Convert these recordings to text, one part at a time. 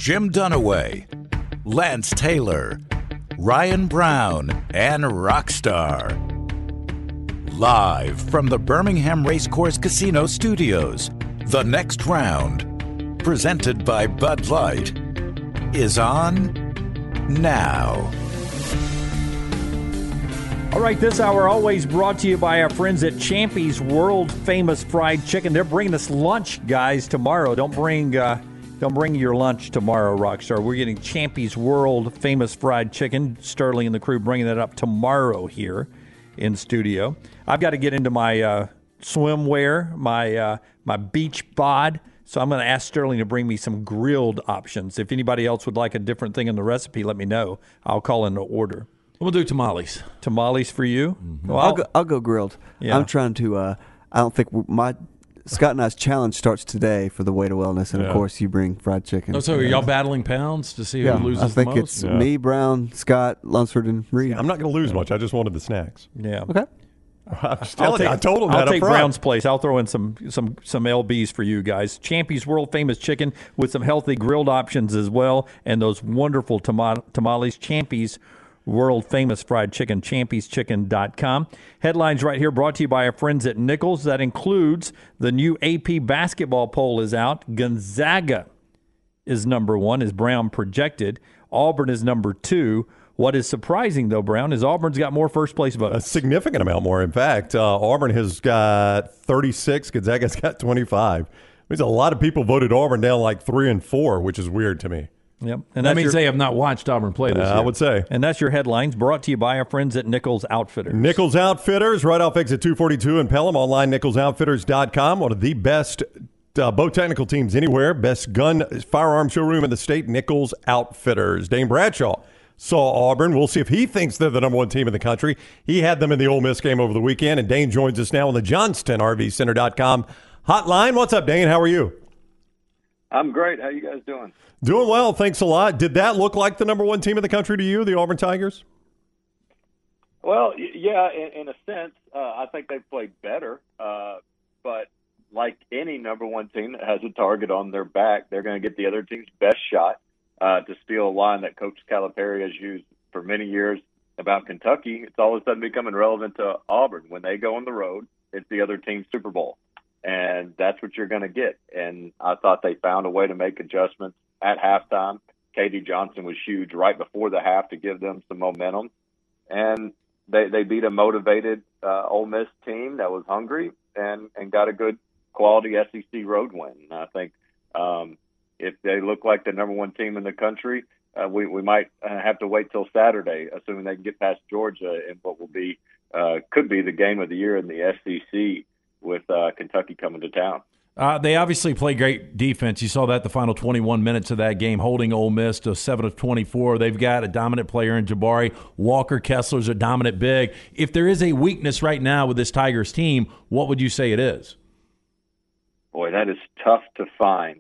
Jim Dunaway, Lance Taylor, Ryan Brown, and Rockstar. Live from the Birmingham Racecourse Casino Studios, the next round, presented by Bud Light, is on now. All right, this hour always brought to you by our friends at Champy's World Famous Fried Chicken. They're bringing us lunch, guys, tomorrow. Don't bring your lunch tomorrow, Rockstar. We're getting Champy's World Famous Fried Chicken. Sterling and the crew bringing that up tomorrow here in studio. I've got to get into my swimwear, my beach bod. So I'm going to ask Sterling to bring me some grilled options. If anybody else would like a different thing in the recipe, let me know. I'll call in the order. We'll do tamales. Tamales for you? Mm-hmm. Well, I'll go grilled. Yeah. I'm trying to. I don't think Scott and I's challenge starts today for the Way to Wellness, and of course you bring fried chicken. Oh, so are y'all battling pounds to see who loses the most? I think it's me, Brown, Scott, Lunsford, and Reed. I'm not going to lose much. I just wanted the snacks. Yeah. Okay. I told him that I'll take up front. Brown's place. I'll throw in some LBs for you guys. Champy's World Famous Chicken with some healthy grilled options as well, and those wonderful tamales. Champy's World Famous Fried Chicken, champyschicken.com. Headlines right here brought to you by our friends at Nichols. That includes the new AP basketball poll is out. Gonzaga is number one, as Brown projected. Auburn is number two. What is surprising, though, Brown, is Auburn's got more first-place votes. A significant amount more. In fact, Auburn has got 36. Gonzaga's got 25. Means a lot of people voted Auburn down like 3 and 4, which is weird to me. Yep. And that means they have not watched Auburn play this year. I would say. And that's your headlines brought to you by our friends at Nichols Outfitters. Nichols Outfitters, right off exit 242 in Pelham. Online, nicholsoutfitters.com. One of the best boat technical teams anywhere. Best gun firearm showroom in the state, Nichols Outfitters. Dane Bradshaw saw Auburn. We'll see if he thinks they're the number one team in the country. He had them in the Ole Miss game over the weekend. And Dane joins us now on the JohnstonRVCenter.com hotline. What's up, Dane? How are you? I'm great. How you guys doing? Doing well. Thanks a lot. Did that look like the number one team in the country to you, the Auburn Tigers? Well, yeah, in a sense. I think they've played better. But like any number one team that has a target on their back, they're going to get the other team's best shot to steal a line that Coach Calipari has used for many years about Kentucky. It's all of a sudden becoming relevant to Auburn. When they go on the road, it's the other team's Super Bowl. And that's what you're going to get. And I thought they found a way to make adjustments at halftime. Katie Johnson was huge right before the half to give them some momentum. And they beat a motivated Ole Miss team that was hungry and got a good quality SEC road win. And I think if they look like the number one team in the country, we might have to wait till Saturday, assuming they can get past Georgia in what will be could be the game of the year in the SEC. With Kentucky coming to town. They obviously play great defense. You saw that the final 21 minutes of that game, holding Ole Miss to 7 of 24. They've got a dominant player in Jabari. Walker Kessler's a dominant big. If there is a weakness right now with this Tigers team, what would you say it is? Boy, that is tough to find.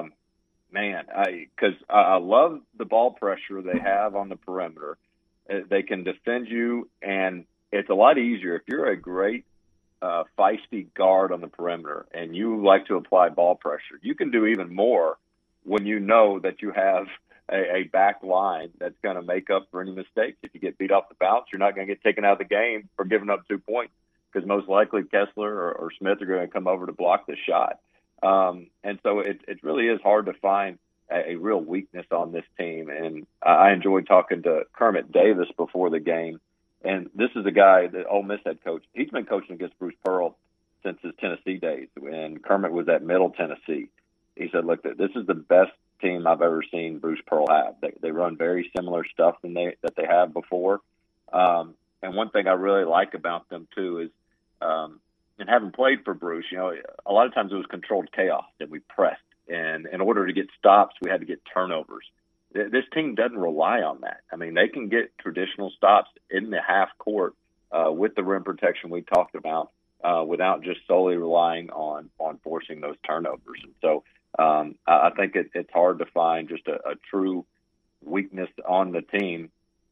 Because I love the ball pressure they have on the perimeter. They can defend you, and it's a lot easier if you're a great feisty guard on the perimeter and you like to apply ball pressure. You can do even more when you know that you have a back line that's going to make up for any mistakes. If you get beat off the bounce, you're not going to get taken out of the game for giving up 2 points because most likely Kessler or Smith are going to come over to block the shot. And so it really is hard to find a real weakness on this team. And I enjoyed talking to Kermit Davis before the game. And this is a guy that Ole Miss head coach. He's been coaching against Bruce Pearl since his Tennessee days, and Kermit was at Middle Tennessee. He said, look, this is the best team I've ever seen Bruce Pearl have. They run very similar stuff that they have before. And one thing I really like about them, too, is and having played for Bruce, a lot of times it was controlled chaos that we pressed. And in order to get stops, we had to get turnovers. This team doesn't rely on that. I mean, they can get traditional stops in the half court with the rim protection we talked about without just solely relying on forcing those turnovers. And so I think it's hard to find just a true weakness on the team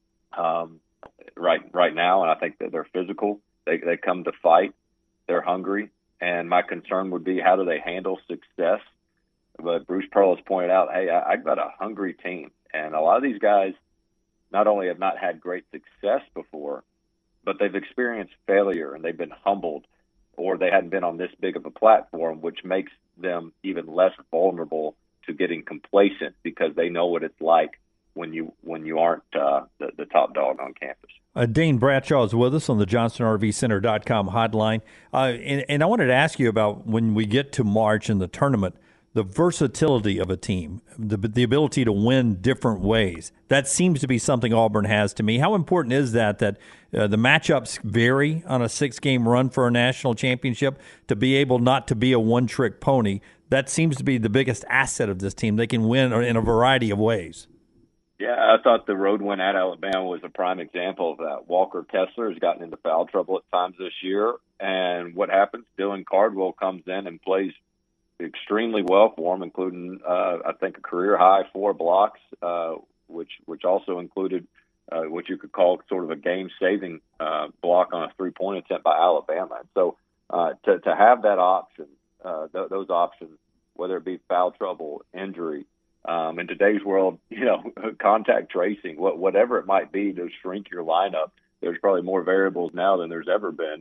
right now. And I think that they're physical. They come to fight. They're hungry. And my concern would be, how do they handle success but Bruce Pearl has pointed out, hey, I've got a hungry team. And a lot of these guys not only have not had great success before, but they've experienced failure and they've been humbled, or they hadn't been on this big of a platform, which makes them even less vulnerable to getting complacent because they know what it's like when you aren't the top dog on campus. Dane Bradshaw is with us on the JohnsonRVCenter.com hotline. And I wanted to ask you about when we get to March in the tournament, the versatility of a team, the ability to win different ways. That seems to be something Auburn has to me. How important is that the matchups vary on a 6-game run for a national championship to be able not to be a one-trick pony? That seems to be the biggest asset of this team. They can win in a variety of ways. Yeah, I thought the road win at Alabama was a prime example of that. Walker Kessler has gotten into foul trouble at times this year, and what happens? Dylan Cardwell comes in and plays extremely well for him, including I think a career high 4 blocks, which also included what you could call sort of a game-saving block on a 3-point attempt by Alabama. And so to have that option, those options, whether it be foul trouble, injury. In today's world, contact tracing, whatever it might be to shrink your lineup, there's probably more variables now than there's ever been,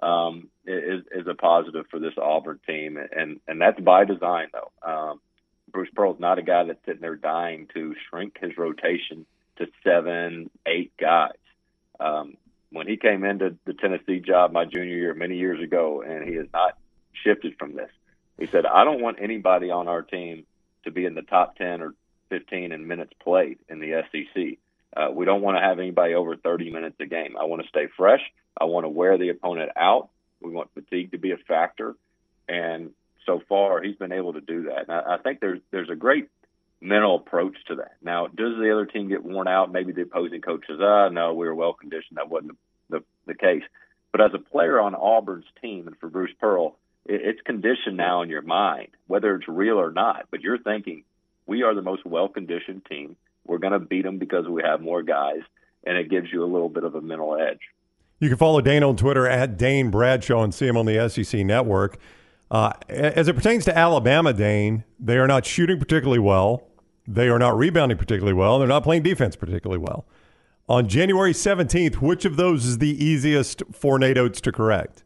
is a positive for this Auburn team. And that's by design, though. Bruce Pearl's not a guy that's sitting there dying to shrink his rotation to 7, 8 guys. When he came into the Tennessee job my junior year many years ago, and he has not shifted from this, he said, I don't want anybody on our team to be in the top 10 or 15 in minutes played in the SEC. We don't want to have anybody over 30 minutes a game. I want to stay fresh. I want to wear the opponent out. We want fatigue to be a factor. And so far, he's been able to do that. And I think there's a great mental approach to that. Now, does the other team get worn out? Maybe the opposing coach says, no, we were well-conditioned. That wasn't the case. But as a player on Auburn's team, and for Bruce Pearl, it's conditioned now in your mind, whether it's real or not. But you're thinking, we are the most well-conditioned team. We're going to beat them because we have more guys, and it gives you a little bit of a mental edge. You can follow Dane on Twitter at Dane Bradshaw and see him on the SEC Network. As it pertains to Alabama, Dane, they are not shooting particularly well. They are not rebounding particularly well. They're not playing defense particularly well. On January 17th, which of those is the easiest for Nate Oates to correct?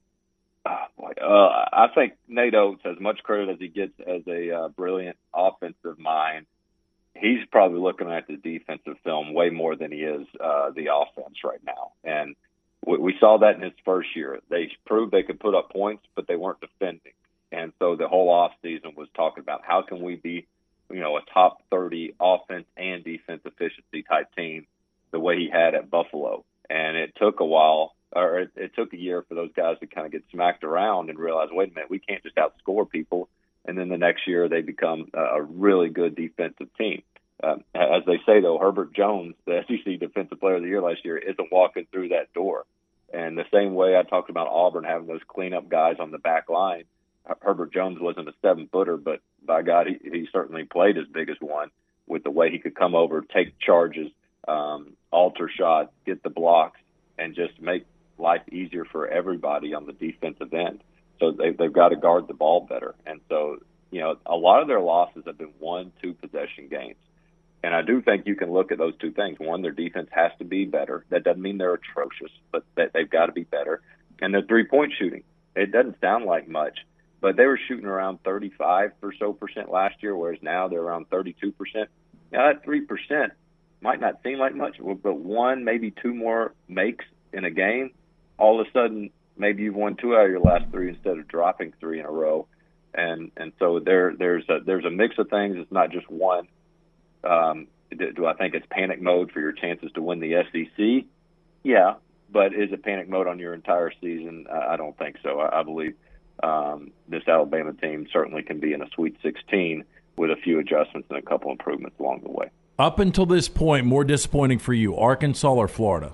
I think Nate Oates, as much credit as he gets as a brilliant offensive mind, he's probably looking at the defensive film way more than he is the offense right now. And we saw that in his first year. They proved they could put up points, but they weren't defending. And so the whole offseason was talking about how can we be, a top 30 offense and defense efficiency type team the way he had at Buffalo. And it took a while. Or it took a year for those guys to kind of get smacked around and realize, wait a minute, we can't just outscore people. And then the next year they become a really good defensive team. As they say, though, Herbert Jones, the SEC Defensive Player of the Year last year, isn't walking through that door. And the same way I talked about Auburn having those cleanup guys on the back line, Herbert Jones wasn't a 7-footer, but by God, he certainly played as big as one with the way he could come over, take charges, alter shots, get the blocks, and just make life easier for everybody on the defensive end. So they've got to guard the ball better. And so, a lot of their losses have been 1-2 possession games. And I do think you can look at those two things. One, their defense has to be better. That doesn't mean they're atrocious, but they've got to be better. And their 3-point shooting, it doesn't sound like much, but they were shooting around 35% or so last year, whereas now they're around 32%. Now that 3% might not seem like much, but 1, maybe 2 more makes in a game, all of a sudden maybe you've won 2 out of your last 3 instead of dropping 3 in a row. And so there's a mix of things. It's not just one. Do I think it's panic mode for your chances to win the SEC? Yeah, but is it panic mode on your entire season? I don't think so. I believe this Alabama team certainly can be in a Sweet 16 with a few adjustments and a couple improvements along the way. Up until this point, more disappointing for you, Arkansas or Florida?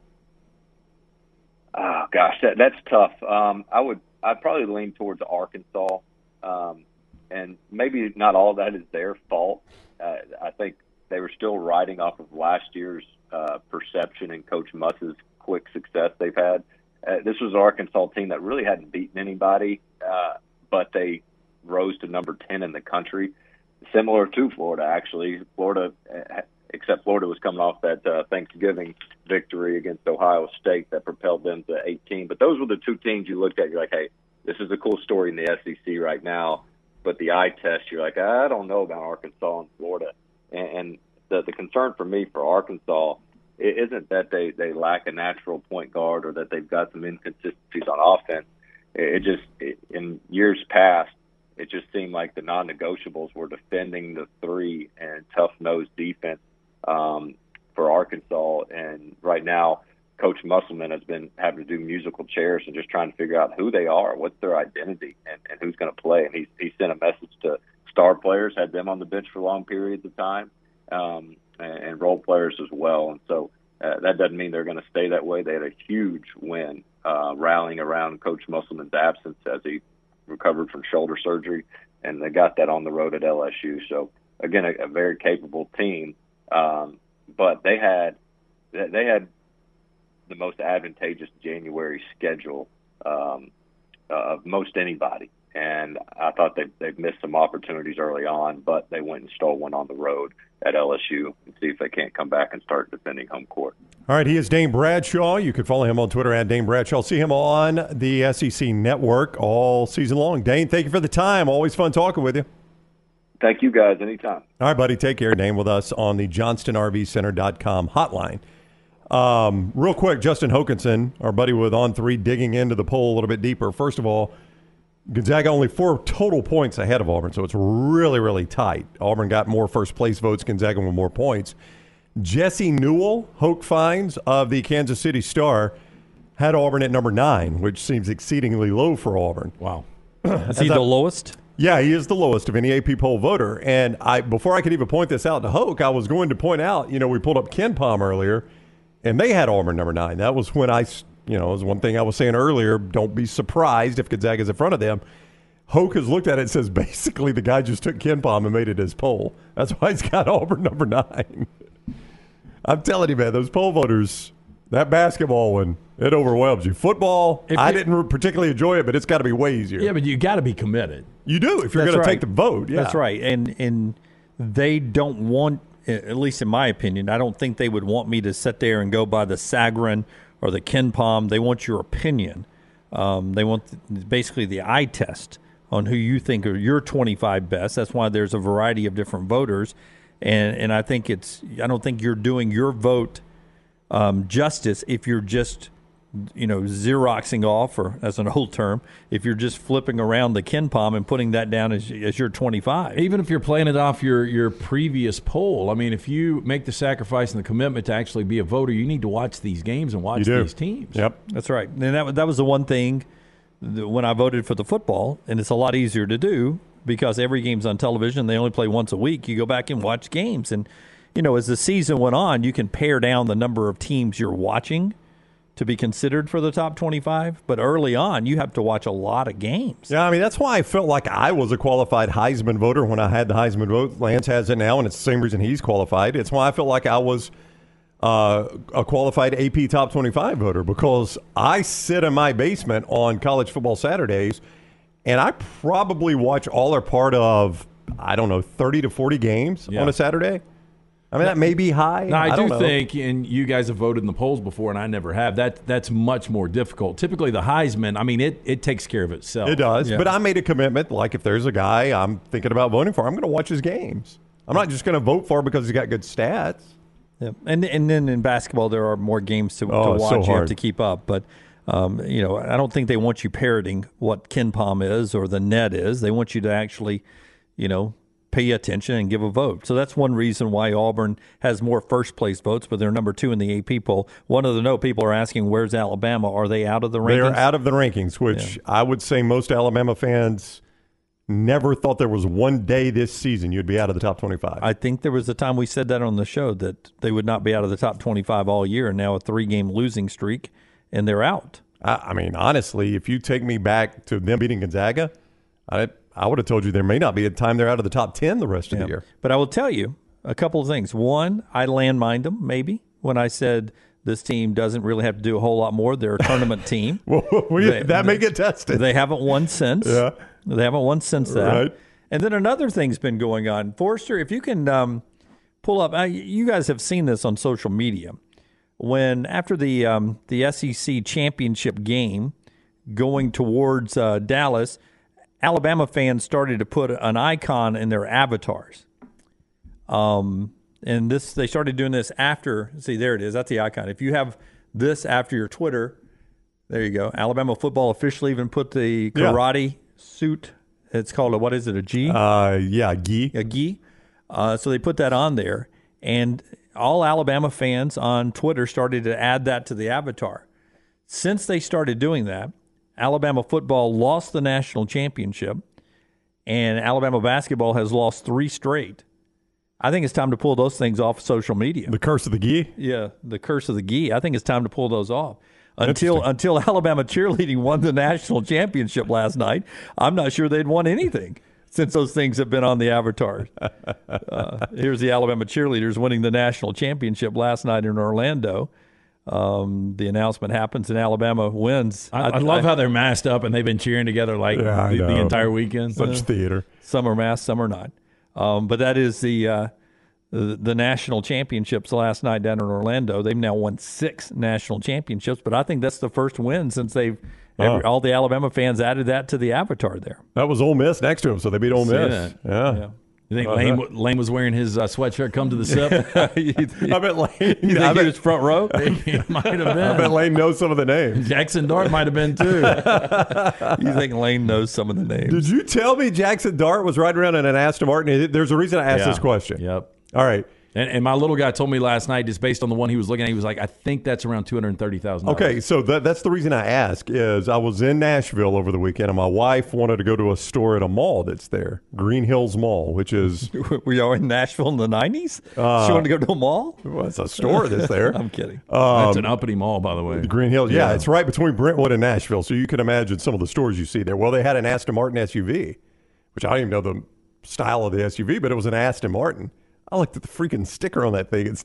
Oh, gosh, that's tough. I'd probably lean towards Arkansas, and maybe not all of that is their fault. I think they were still riding off of last year's perception and Coach Muss's quick success they've had. This was an Arkansas team that really hadn't beaten anybody, but they rose to number 10 in the country, similar to Florida, actually. Except Florida was coming off that Thanksgiving victory against Ohio State that propelled them to 18. But those were the two teams you looked at. You're like, hey, this is a cool story in the SEC right now. But the eye test, you're like, I don't know about Arkansas and Florida. And the concern for me for Arkansas isn't that they lack a natural point guard or that they've got some inconsistencies on offense. In years past, it just seemed like the non-negotiables were defending the three and tough-nosed defense for Arkansas. And right now, Coach Musselman has been having to do musical chairs and just trying to figure out who they are, what's their identity, and who's going to play. And he sent a message to star players, had them on the bench for long periods of time, and role players as well. And so that doesn't mean they're going to stay that way. They had a huge win rallying around Coach Musselman's absence as he recovered from shoulder surgery, and they got that on the road at LSU. So, again, a very capable team. But they had the most advantageous January schedule of most anybody. And I thought they've missed some opportunities early on, but they went and stole one on the road at LSU and see if they can't come back and start defending home court. All right, he is Dane Bradshaw. You can follow him on Twitter at Dane Bradshaw. See him on the SEC Network all season long. Dane, thank you for the time. Always fun talking with you. Thank you, guys. Anytime. All right, buddy. Take care. Dane with us on the JohnstonRVCenter.com hotline. Real quick, Justin Hokanson, our buddy with On3, digging into the poll a little bit deeper. First of all, Gonzaga only 4 total points ahead of Auburn, so it's really, really tight. Auburn got more first-place votes, Gonzaga with more points. Jesse Newell, Hoke finds, of the Kansas City Star, had Auburn at number 9, which seems exceedingly low for Auburn. Wow. Is he the lowest? Yeah, he is the lowest of any AP poll voter. And before I could even point this out to Hoke, I was going to point out, we pulled up KenPom earlier, and they had Auburn number 9. That was when it was one thing I was saying earlier. Don't be surprised if Gonzaga's in front of them. Hoke has looked at it and says basically the guy just took KenPom and made it his poll. That's why he's got Auburn number 9. I'm telling you, man, those poll voters, that basketball one, it overwhelms you. Football, I didn't particularly enjoy it, but it's got to be way easier. Yeah, but you got to be committed. You do if you're going to take the vote. Yeah. That's right. And they don't want, at least in my opinion, I don't think they would want me to sit there and go by the Sagarin or the KenPom. They want your opinion. They want basically the eye test on who you think are your 25 best. That's why there's a variety of different voters. And I think I don't think you're doing your vote justice if you're just, Xeroxing off, or as an old term, if you're just flipping around the KenPom and putting that down as your 25. Even if you're playing it off your previous poll, I mean, if you make the sacrifice and the commitment to actually be a voter, you need to watch these games and watch these teams. Yep. That's right. And that was the one thing when I voted for the football, and it's a lot easier to do because every game's on television. They only play once a week. You go back and watch games. And, as the season went on, you can pare down the number of teams you're watching to be considered for the top 25. But early on, you have to watch a lot of games. Yeah, I mean, that's why I felt like I was a qualified Heisman voter when I had the Heisman vote. Lance has it now, and it's the same reason he's qualified. It's why I felt like I was a qualified AP top 25 voter, because I sit in my basement on college football Saturdays, and I probably watch all or part of, 30 to 40 games on a Saturday. I mean, that may be high. No, I do think, and you guys have voted in the polls before, and I never have, that's much more difficult. Typically, the Heisman, I mean, it takes care of itself. It does, but I made a commitment, like if there's a guy I'm thinking about voting for, I'm going to watch his games. I'm not just going to vote for him because he's got good stats. Yeah, and then in basketball, there are more games to watch. So you have to keep up. But, I don't think they want you parroting what KenPom is or the net is. They want you to actually, pay attention and give a vote. So that's one reason why Auburn has more first-place votes, but they're number 2 in the AP poll. One of the note people are asking, where's Alabama? Are they out of the rankings? They're out of the rankings, which I would say most Alabama fans never thought there was one day this season you'd be out of the top 25. I think there was a time we said that on the show, that they would not be out of the top 25 all year, and now a 3-game losing streak, and they're out. I mean, honestly, if you take me back to them beating Gonzaga, I would have told you there may not be a time they're out of the top 10 the rest of the year. But I will tell you a couple of things. One, I landmined them maybe when I said This team doesn't really have to do a whole lot more. They're a tournament team. That may get tested. They haven't won since. Yeah. They haven't won since that. Right. And then another thing's been going on. Forrester, if you can pull up, you guys have seen this on social media. When after the SEC championship game going towards Dallas, Alabama fans started to put an icon in their avatars. And they started doing this after. See, there it is. That's the icon. If you have this after your Twitter, there you go. Alabama football officially even put the karate suit. It's called what is it? A gi? Gi. A gi. So they put that on there, and all Alabama fans on Twitter started to add that to the avatar. Since they started doing that, Alabama football lost the national championship, and Alabama basketball has lost 3 straight. I think it's time to pull those things off social media. The curse of the gi? Yeah, the curse of the gi. I think it's time to pull those off. Until Alabama cheerleading won the national championship last night, I'm not sure they'd won anything since those things have been on the avatars. Here's the Alabama cheerleaders winning the national championship last night in Orlando. The announcement happens and Alabama wins. I love how they're masked up and they've been cheering together the entire weekend. Such theater. Some are masked, some are not. But that is the national championships last night down in Orlando. They've now won 6 national championships, but I think that's the first win since all the Alabama fans added that to the avatar there. That was Ole Miss next to him, so they beat Ole Miss. Yeah. You think Lane was wearing his sweatshirt come to the SIP? I bet Lane. You think he was front row? He might have been. I bet Lane knows some of the names. Jackson Dart might have been too. You think Lane knows some of the names? Did you tell me Jackson Dart was riding around in an Aston Martin? There's a reason I asked this question. Yep. All right. And my little guy told me last night, just based on the one he was looking at, he was like, I think that's around $230,000. Okay, so that's the reason I ask is I was in Nashville over the weekend, and my wife wanted to go to a store at a mall that's there, Green Hills Mall, which is... We are in Nashville in the 90s? She wanted to go to a mall? Well, it's a store that's there. I'm kidding. That's an uppity mall, by the way. The Green Hills, yeah, it's right between Brentwood and Nashville, so you can imagine some of the stores you see there. Well, they had an Aston Martin SUV, which I don't even know the style of the SUV, but it was an Aston Martin. I looked at the freaking sticker on that thing. It's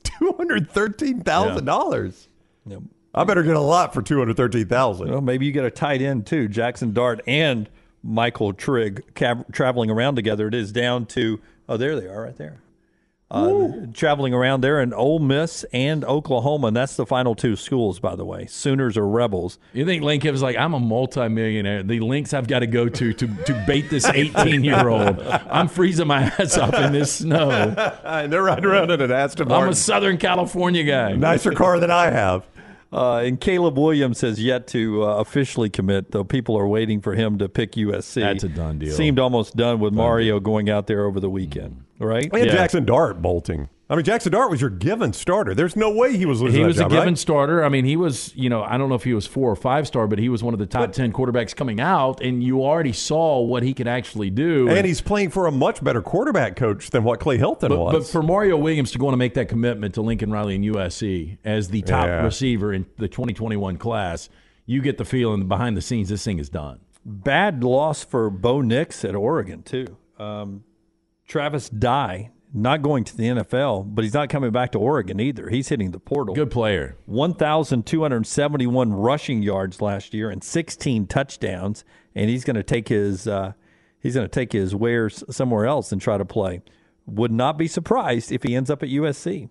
$213,000. Yep. I better get a lot for $213,000. Well, maybe you get a tight end too. Jackson Dart and Michael Trigg traveling around together. It is down to there they are right there. Traveling around there in Ole Miss and Oklahoma, and that's the final 2 schools, by the way. Sooners or Rebels. You think Lane Kiffin's like, I'm a multimillionaire. The links I've got to go to bait this 18-year-old. I'm freezing my ass off in this snow. And they're riding around in an Aston Martin. I'm a Southern California guy. Nicer car than I have. And Caleb Williams has yet to officially commit, though people are waiting for him to pick USC. That's a done deal. Seemed almost done with Mario going out there over the weekend, right? And Jackson Dart bolting. I mean, Jackson Dart was your given starter. There's no way he was losing He was that job, a given right? starter. I mean, he was, I don't know if he was 4 or 5 star, but he was one of the top 10 quarterbacks coming out, and you already saw what he could actually do. And he's playing for a much better quarterback coach than what Clay Helton was. But for Mario Williams to go on and make that commitment to Lincoln Riley and USC as the top receiver in the 2021 class, you get the feeling behind the scenes this thing is done. Bad loss for Bo Nix at Oregon, too. Travis Dye. Not going to the NFL, but he's not coming back to Oregon either. He's hitting the portal. Good player. 1,271 rushing yards last year and 16 touchdowns, and he's going to take his wares somewhere else and try to play. Would not be surprised if he ends up at USC.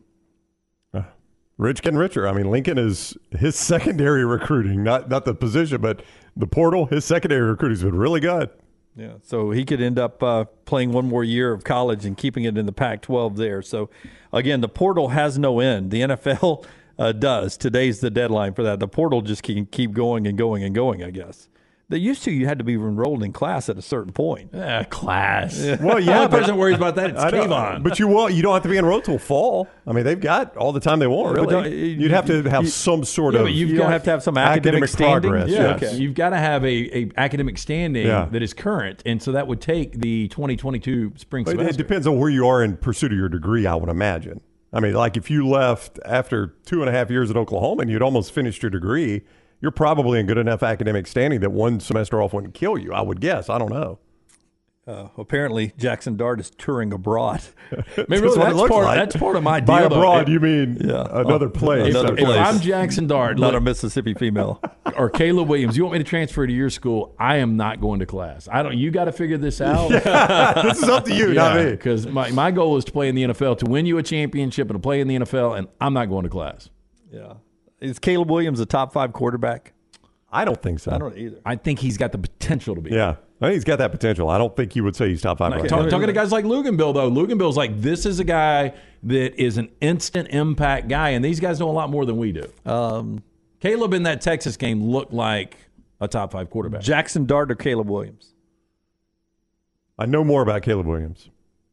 Rich getting richer. I mean, Lincoln is his secondary recruiting, not the position, but the portal. His secondary recruiting's been really good. Yeah, so he could end up playing one more year of college and keeping it in the Pac-12 there. So, again, the portal has no end. The NFL does. Today's the deadline for that. The portal just can keep going and going and going, I guess. They used to, you had to be enrolled in class at a certain point. Class. Well, yeah. The only person worries about that, it's Kayvon. But you don't have to be enrolled till fall. I mean, they've got all the time they want, really. You'd have to have some sort of you don't have to have some academic progress. Yeah, Okay. You've got to have a academic standing that is current, and so that would take the 2022 spring semester. It depends on where you are in pursuit of your degree, I would imagine. I mean, like if you left after 2.5 years at Oklahoma and you'd almost finished your degree, you're probably in good enough academic standing that one semester off wouldn't kill you, I would guess. I don't know. Apparently, Jackson Dart is touring abroad. Maybe that's part of my deal. By abroad, though. you mean another place. Another If place. I'm Jackson Dart, Not a Mississippi female. or Caleb Williams, you want me to transfer to your school? I am not going to class. You got to figure this out. This is up to you, not me. Because my goal is to play in the NFL, to win you a championship, and to play in the NFL, and I'm not going to class. Yeah. Is Caleb Williams a top 5 quarterback? I don't think so. I don't either. I think he's got the potential to be. Yeah. I think he's got that potential. I don't think you would say he's top 5 right now. Talking to guys like Luganbill, though. Luganbill's like, this is a guy that is an instant impact guy, and these guys know a lot more than we do. Caleb in that Texas game looked like a top 5 quarterback. Jackson Dart or Caleb Williams? I know more about Caleb Williams.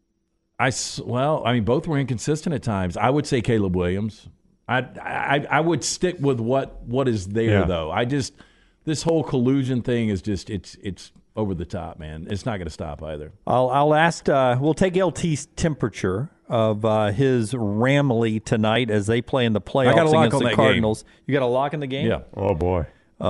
Both were inconsistent at times. I would say Caleb Williams. I would stick with what is there, though. This whole collusion thing is just it's over the top, man. It's not going to stop either. I'll ask. We'll take LT's temperature of his Ramley tonight as they play in the playoffs against the Cardinals. Game. You got a lock in the game? Yeah. Oh boy.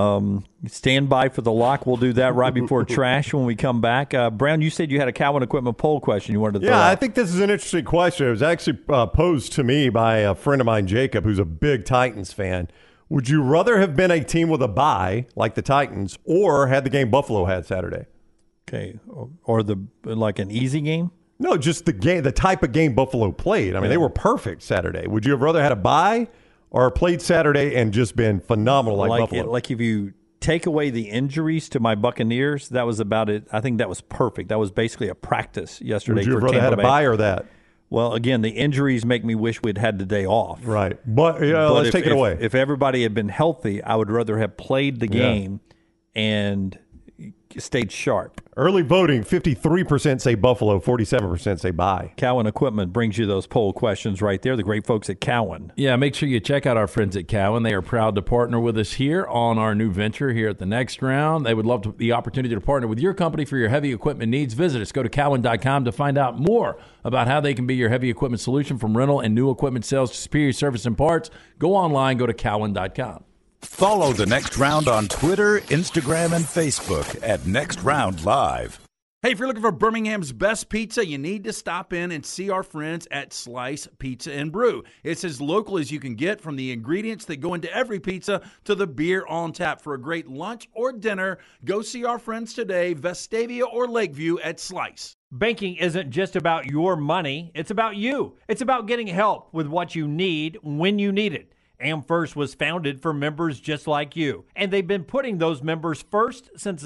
Stand by for the lock. We'll do that right before trash when we come back. Brown, you said you had a Cowan Equipment poll question you wanted to throw out. I think this is an interesting question. It was actually posed to me by a friend of mine, Jacob, who's a big Titans fan. Would you rather have been a team with a bye like the Titans, or had the game Buffalo had Saturday? Okay, or an easy game? No, just the type of game Buffalo played. I mean, they were perfect Saturday. Would you have rather had a bye or played Saturday and just been phenomenal like Buffalo? Like if you take away the injuries to my Buccaneers, that was about it. I think that was perfect. That was basically a practice yesterday. Would you have rather Tampa had a Bay. bye or that? Well, again, the injuries make me wish we'd had the day off. Right. But let's take it away. If everybody had been healthy, I would rather have played the game and stayed sharp. Early voting, 53% say Buffalo, 47% say bye. Cowan Equipment brings you those poll questions right there. The great folks at Cowan. Yeah, make sure you check out our friends at Cowan. They are proud to partner with us here on our new venture here at the Next Round. They would love the opportunity to partner with your company for your heavy equipment needs. Visit us. Go to Cowan.com to find out more about how they can be your heavy equipment solution, from rental and new equipment sales to superior service and parts. Go online. Go to Cowan.com. Follow the Next Round on Twitter, Instagram, and Facebook at Next Round Live. Hey, if you're looking for Birmingham's best pizza, you need to stop in and see our friends at Slice Pizza and Brew. It's as local as you can get, from the ingredients that go into every pizza to the beer on tap. For a great lunch or dinner, go see our friends today, Vestavia or Lakeview at Slice. Banking isn't just about your money, it's about you. It's about getting help with what you need when you need it. AmFirst was founded for members just like you, and they've been putting those members first since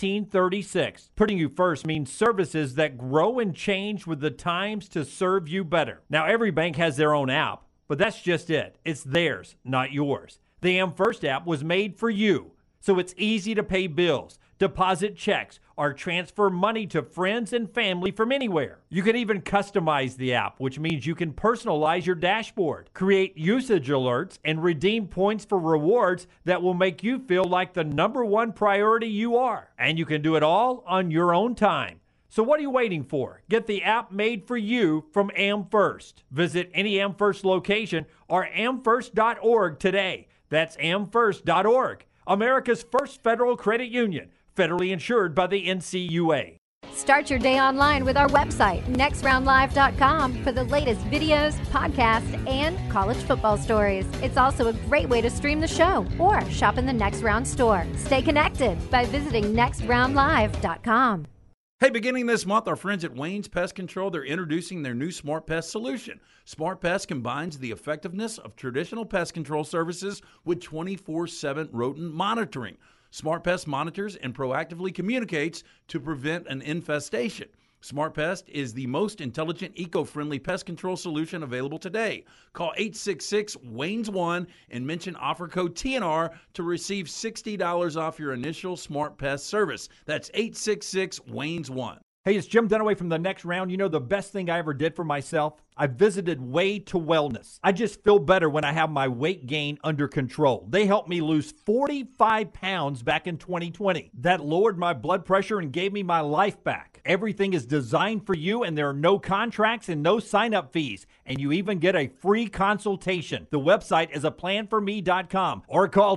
1936. Putting you first means services that grow and change with the times to serve you better. Now, every bank has their own app, but that's just it. It's theirs, not yours. The AmFirst app was made for you, so it's easy to pay bills, deposit checks, or transfer money to friends and family from anywhere. You can even customize the app, which means you can personalize your dashboard, create usage alerts, and redeem points for rewards that will make you feel like the #1 priority you are. And you can do it all on your own time. So what are you waiting for? Get the app made for you from AmFirst. Visit any AmFirst location or amfirst.org today. That's amfirst.org. America's first federal credit union, federally insured by the NCUA. Start your day online with our website, nextroundlive.com, for the latest videos, podcasts, and college football stories. It's also a great way to stream the show or shop in the Next Round store. Stay connected by visiting nextroundlive.com. Hey, beginning this month, our friends at Wayne's Pest Control, they're introducing their new Smart Pest solution. Smart Pest combines the effectiveness of traditional pest control services with 24/7 rodent monitoring. Smart Pest monitors and proactively communicates to prevent an infestation. Smart Pest is the most intelligent, eco-friendly pest control solution available today. Call 866-WAYNES1 and mention offer code TNR to receive $60 off your initial Smart Pest service. That's 866-WAYNES1. Hey, it's Jim Dunaway from The Next Round. You know the best thing I ever did for myself? I visited Way to Wellness. I just feel better when I have my weight gain under control. They helped me lose 45 pounds back in 2020. That lowered my blood pressure and gave me my life back. Everything is designed for you, and there are no contracts and no sign-up fees. And you even get a free consultation. The website is aplanforme.com or call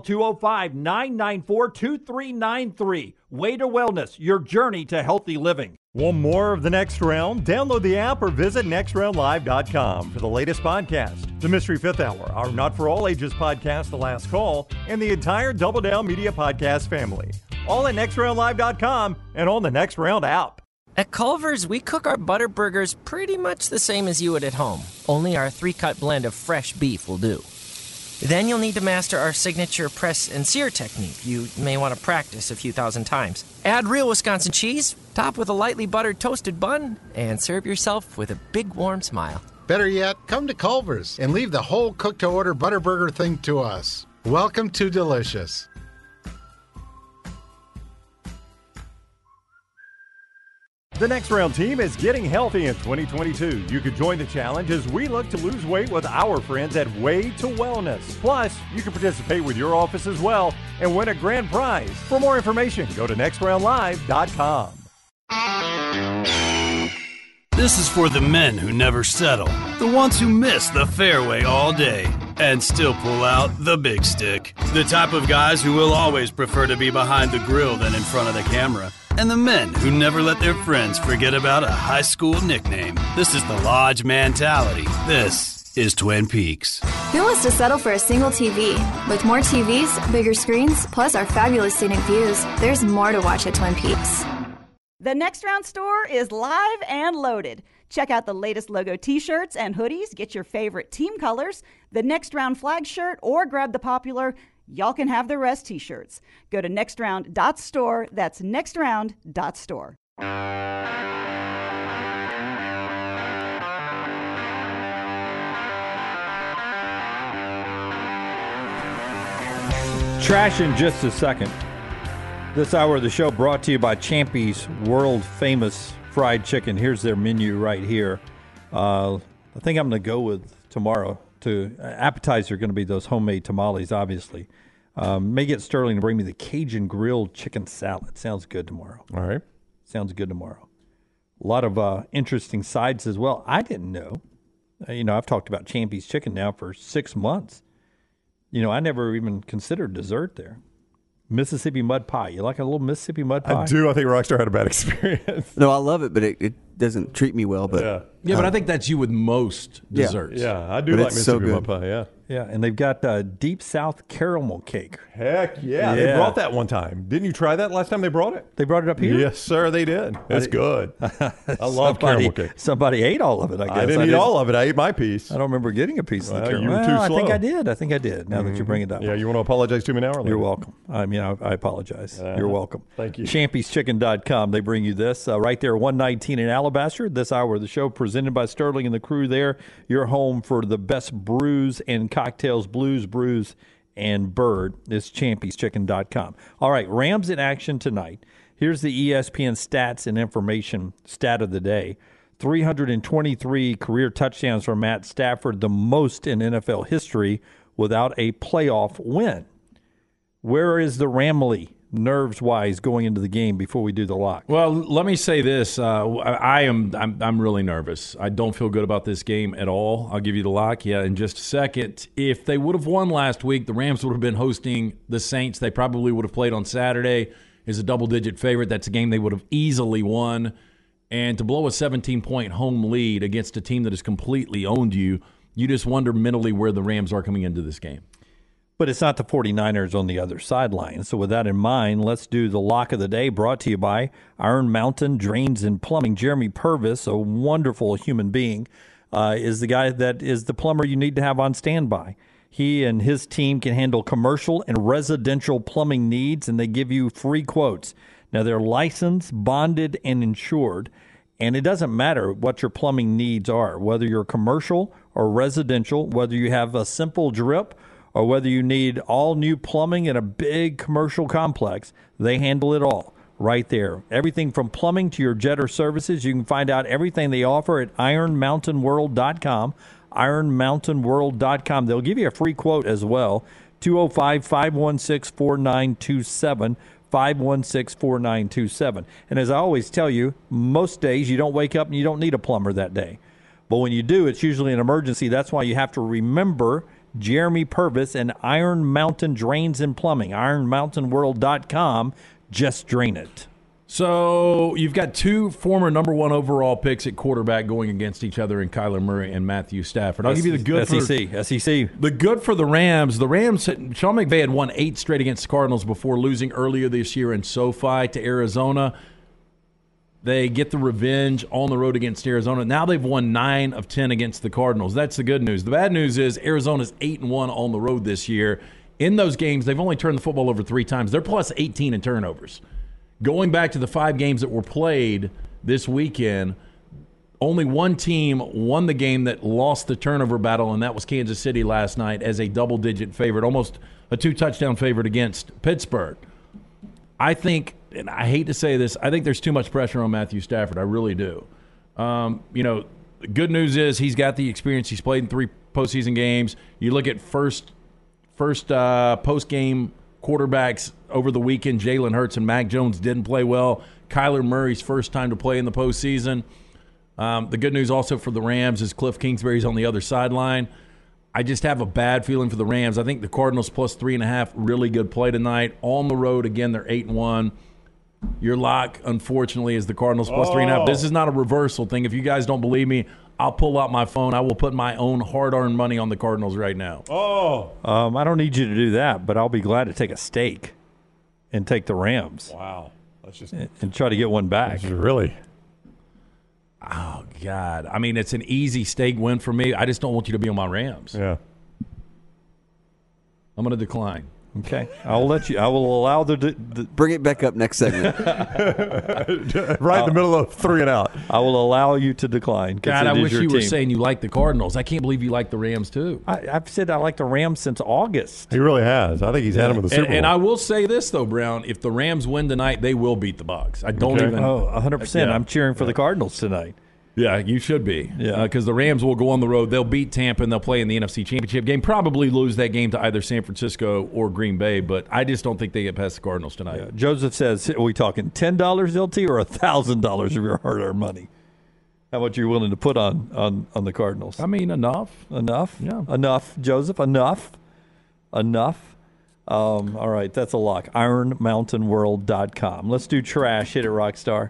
205-994-2393. Way to Wellness, your journey to healthy living. Want more of The Next Round? Download the app or visit nextroundlive.com for the latest podcast. The Mystery Fifth Hour, our Not For All Ages podcast, The Last Call, and the entire Double Down Media podcast family. All at nextroundlive.com and on the Next Round app. At Culver's, we cook our butter burgers pretty much the same as you would at home. Only our 3-cut blend of fresh beef will do. Then you'll need to master our signature press and sear technique. You may want to practice a few thousand times. Add real Wisconsin cheese, top with a lightly buttered toasted bun, and serve yourself with a big warm smile. Better yet, come to Culver's and leave the whole cook-to-order butter burger thing to us. Welcome to Delicious. The Next Round team is getting healthy in 2022. You could join the challenge as we look to lose weight with our friends at Way to Wellness. Plus, you can participate with your office as well and win a grand prize. For more information, go to nextroundlive.com. This is for the men who never settle, the ones who miss the fairway all day and still pull out the big stick, the type of guys who will always prefer to be behind the grill than in front of the camera, and the men who never let their friends forget about a high school nickname. This is the Lodge mentality. This is Twin Peaks. Who wants to settle for a single TV? With more TVs, bigger screens, plus our fabulous scenic views, there's more to watch at Twin Peaks. The Next Round store is live and loaded. Check out the latest logo t-shirts and hoodies, get your favorite team colors, the Next Round flag shirt, or grab the popular Y'all Can Have the Rest t-shirts. Go to nextround.store. That's nextround.store. Trash in just a second. This hour of the show brought to you by Champy's world famous fried chicken. Here's their menu right here. I think I'm going to go with tomorrow. Appetizer are going to be those homemade tamales, obviously. May get Sterling to bring me the Cajun grilled chicken salad. Sounds good tomorrow. All right. Sounds good tomorrow. A lot of interesting sides as well. I didn't know. I've talked about Champy's chicken now for 6 months. I never even considered dessert there. Mississippi mud pie. You like a little Mississippi mud pie? I do. I think Rockstar had a bad experience. No, I love it, but it doesn't treat me well. But yeah, but I think that's you with most desserts. Yeah, I do like Mississippi mud pie. Yeah. Yeah, and they've got Deep South caramel cake. Heck yeah. They brought that one time. Didn't you try that last time they brought it? They brought it up here? Yes, sir, they did. It's good. I love caramel cake. Somebody ate all of it, I guess. I didn't eat all of it. I ate my piece. I don't remember getting a piece of the caramel. You were too slow. I think I did, now that you bring it up. Yeah, you want to apologize to me now? Or You're welcome. I apologize. You're welcome. Thank you. ChampysChicken.com. They bring you this right there, 119 in Alabaster. This hour of the show presented by Sterling and the crew there. Your home for the best brews and cocktails, blues, brews, and bird is ChampysChicken.com. All right, Rams in action tonight. Here's the ESPN stats and information stat of the day. 323 career touchdowns for Matt Stafford, the most in NFL history without a playoff win. Where is the Ramley nerves-wise going into the game before we do the lock? Well, let me say this. I'm really nervous. I don't feel good about this game at all. I'll give you the lock, in just a second. If they would have won last week, the Rams would have been hosting the Saints. They probably would have played on Saturday as a double-digit favorite. That's a game they would have easily won. And to blow a 17-point home lead against a team that has completely owned you, you just wonder mentally where the Rams are coming into this game. But it's not the 49ers on the other sideline. So with that in mind, let's do the lock of the day, brought to you by Iron Mountain Drains and Plumbing. Jeremy Purvis, a wonderful human being, is the guy that is the plumber you need to have on standby. He and his team can handle commercial and residential plumbing needs, and they give you free quotes. Now, they're licensed, bonded, and insured, and it doesn't matter what your plumbing needs are, whether you're commercial or residential, whether you have a simple drip or whether you need all new plumbing in a big commercial complex. They handle it all. right there. Everything from plumbing to your jetter services. You can find out everything they offer at ironmountainworld.com. ironmountainworld.com. They'll give you a free quote as well. 205-516-4927. 516-4927. And as I always tell you, most days you don't wake up and you don't need a plumber that day. But when you do, it's usually an emergency. That's why you have to remember Jeremy Purvis and Iron Mountain Drains and Plumbing. ironmountainworld.com. Just drain it. So you've got two former number one overall picks at quarterback going against each other in Kyler Murray and Matthew Stafford. I'll give you the good SEC. The good for the Rams. The Rams, Sean McVay had won 8 straight against the Cardinals before losing earlier this year in SoFi to Arizona. They get the revenge on the road against Arizona. Now they've won 9 of 10 against the Cardinals. That's the good news. The bad news is Arizona's 8-1 on the road this year. In those games, they've only turned the football over 3 times. They're plus 18 in turnovers. Going back to the 5 games that were played this weekend, only one team won the game that lost the turnover battle, and that was Kansas City last night as a double-digit favorite, almost a 2-touchdown favorite against Pittsburgh. I think, and I hate to say this, I think there's too much pressure on Matthew Stafford. I really do. The good news is he's got the experience. He's played in 3 postseason games. You look at first post-game quarterbacks over the weekend, Jalen Hurts and Mac Jones didn't play well. Kyler Murray's first time to play in the postseason. The good news also for the Rams is Cliff Kingsbury's on the other sideline. I just have a bad feeling for the Rams. I think the Cardinals plus 3.5, really good play tonight. On the road, again, they're 8-1. Your lock, unfortunately, is the Cardinals plus 3.5. This is not a reversal thing. If you guys don't believe me, I'll pull out my phone. I will put my own hard-earned money on the Cardinals right now. I don't need you to do that, but I'll be glad to take a stake and take the Rams. Wow. Let's just and try to get one back. Really? Oh, God. I mean, it's an easy stake win for me. I just don't want you to be on my Rams. Yeah. I'm going to decline. Okay. I will allow the bring it back up next segment. Right in the middle of 3 and out. I will allow you to decline. God, I wish you were saying you like the Cardinals. I can't believe you like the Rams, too. I've said I like the Rams since August. He really has. I think he's had them in the Super Bowl. And I will say this, though, Brown. If the Rams win tonight, they will beat the Bucs. I don't even. 100%. Yeah. I'm cheering for the Cardinals tonight. Yeah, you should be. Yeah, because the Rams will go on the road. They'll beat Tampa, and they'll play in the NFC Championship game. Probably lose that game to either San Francisco or Green Bay, but I just don't think they get past the Cardinals tonight. Yeah. Joseph says, are we talking $10, LT, or $1,000 of your hard-earned money? How much are you willing to put on the Cardinals? I mean, enough. Enough? Yeah. Enough, Joseph, enough. All right, that's a lock. IronMountainWorld.com. Let's do trash. Hit it, Rockstar.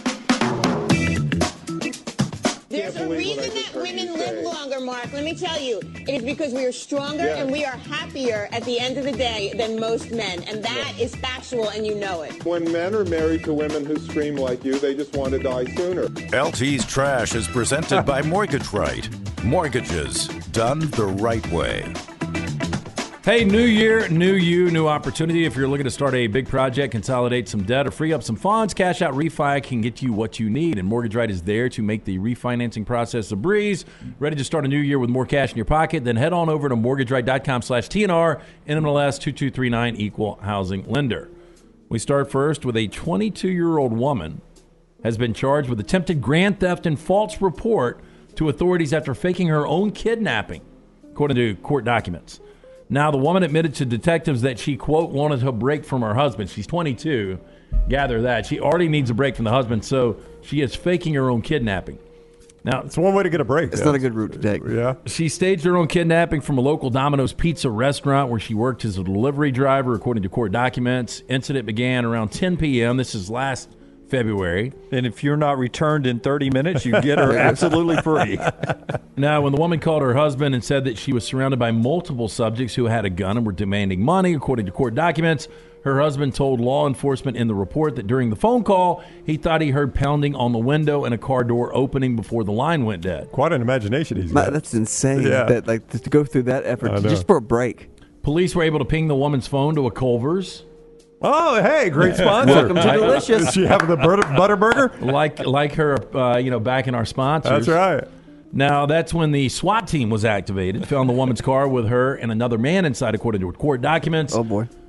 There's a reason that women live longer, Mark. Let me tell you. It is because we are stronger and we are happier at the end of the day than most men. And that is factual, and you know it. When men are married to women who scream like you, they just want to die sooner. LT's Trash is presented by Mortgage Right. Mortgages done the right way. Hey, new year, new you, new opportunity. If you're looking to start a big project, consolidate some debt, or free up some funds, Cash Out Refi can get you what you need. And Mortgage Right is there to make the refinancing process a breeze. Ready to start a new year with more cash in your pocket? Then head on over to mortgageright.com/TNR, NMLS 2239, Equal Housing Lender. We start first with a 22-year-old woman has been charged with attempted grand theft and false report to authorities after faking her own kidnapping, according to court documents. Now, the woman admitted to detectives that she, quote, wanted a break from her husband. She's 22. Gather that. She already needs a break from the husband, so she is faking her own kidnapping. Now, it's one way to get a break. It's not a good route to take. Yeah. She staged her own kidnapping from a local Domino's Pizza restaurant where she worked as a delivery driver, according to court documents. Incident began around 10 p.m. This is last February. And if you're not returned in 30 minutes, you get her absolutely free. Now, when the woman called her husband and said that she was surrounded by multiple subjects who had a gun and were demanding money, according to court documents, her husband told law enforcement in the report that during the phone call, he thought he heard pounding on the window and a car door opening before the line went dead. Quite an imagination he's got. That's insane. Yeah. That, to go through that effort just for a break. Police were able to ping the woman's phone to a Culver's. Oh, hey, great sponsor. Welcome to Delicious. Does she have the butter burger? Like her, back in our sponsors. That's right. Now, that's when the SWAT team was activated, found the woman's car with her and another man inside, according to court documents. Oh, boy.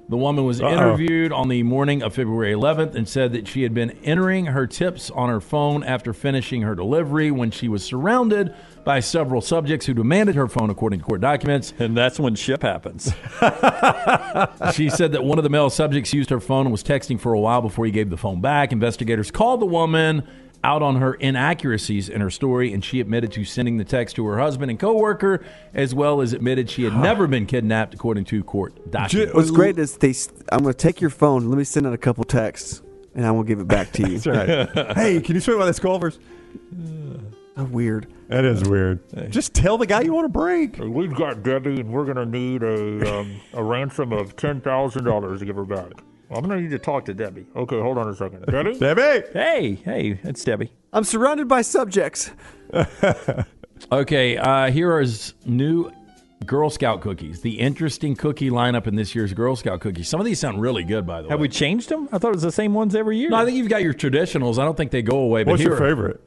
The woman was interviewed on the morning of February 11th and said that she had been entering her tips on her phone after finishing her delivery when she was surrounded by several subjects who demanded her phone, according to court documents. And that's when shit happens. She said that one of the male subjects used her phone and was texting for a while before he gave the phone back. Investigators called the woman out on her inaccuracies in her story, and she admitted to sending the text to her husband and coworker, as well as admitted she had never been kidnapped, according to court documents. What's great is I'm going to take your phone, let me send out a couple texts, and I'm going to give it back to you. That's right. Hey, can you show me why this Culver's? Weird. That is weird. Hey. Just tell the guy you want to break. We've got Debbie, and we're going to need a ransom of $10,000 to give her back. I'm going to need to talk to Debbie. Okay, hold on a second. Debbie? Debbie! Hey, it's Debbie. I'm surrounded by subjects. Okay, here are new Girl Scout cookies. The interesting cookie lineup in this year's Girl Scout cookies. Some of these sound really good, by the way. Have we changed them? I thought it was the same ones every year. No, I think you've got your traditionals. I don't think they go away. But what's your favorite?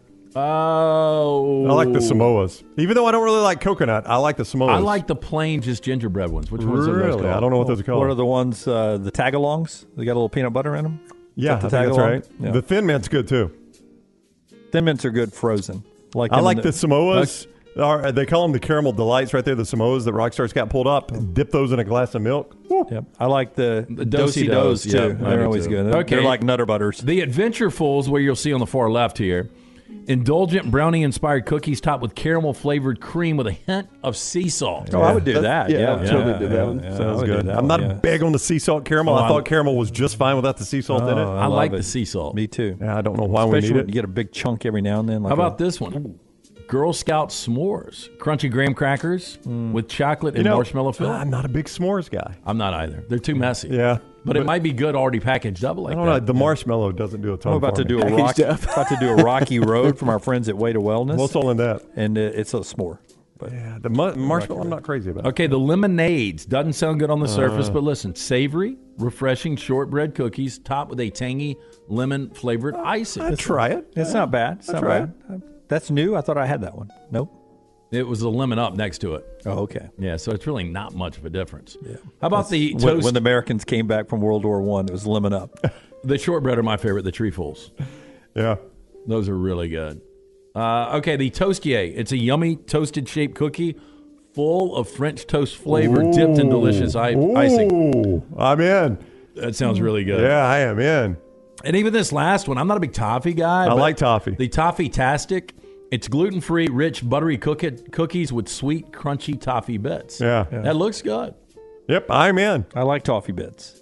Oh, I like the Samoas. Even though I don't really like coconut, I like the Samoas. I like the plain, just gingerbread ones. Which ones are those called? I don't know what those are called. What are the ones, the tagalongs? They got a little peanut butter in them? Yeah, I think that's right. Yeah. The Thin Mint's good, too. Thin Mints are good frozen. I like the Samoas. They call them the Caramel Delights right there, the Samoas that Rockstar's got pulled up. And dip those in a glass of milk. Yep. I like the Do-si-dos, too. Yeah, they're always good. Okay. They're like Nutter Butters. The Adventurefuls, where you'll see on the far left here, indulgent brownie-inspired cookies topped with caramel-flavored cream with a hint of sea salt. Oh, I would do that. Yeah, totally do that one. Sounds good. I'm not big on the sea salt caramel. I thought caramel was just fine without the sea salt in it. I like the sea salt. Me too. Yeah, I don't know why we need it. You get a big chunk every now and then. How about this one? Girl Scout s'mores, crunchy graham crackers with chocolate and marshmallow filling. I'm not a big s'mores guy. I'm not either. They're too messy. Yeah. But it might be good already packaged up like that. I don't know. The marshmallow doesn't do a ton. I'm about to do a rocky road from our friends at Way to Wellness. What's all in that? And it's a s'more. But yeah, the marshmallow I'm not crazy about. Okay, the lemonades. Doesn't sound good on the surface, but listen. Savory, refreshing shortbread cookies topped with a tangy lemon-flavored icing. I'd try it. It's not bad. It's not bad. That's new? I thought I had that one. Nope. It was a lemon up next to it. Oh, okay. Yeah, so it's really not much of a difference. Yeah. How about the toast? When the Americans came back from World War I, it was lemon up. The shortbread are my favorite, the Trefuls. Yeah. Those are really good. Okay, the Toastier. It's a yummy toasted-shaped cookie full of French toast flavor dipped in delicious icing. I'm in. That sounds really good. Yeah, I am in. And even this last one, I'm not a big toffee guy. I like toffee. The Toffee-tastic. It's gluten-free, rich, buttery cookies with sweet, crunchy toffee bits. Yeah. That looks good. Yep, I'm in. I like toffee bits.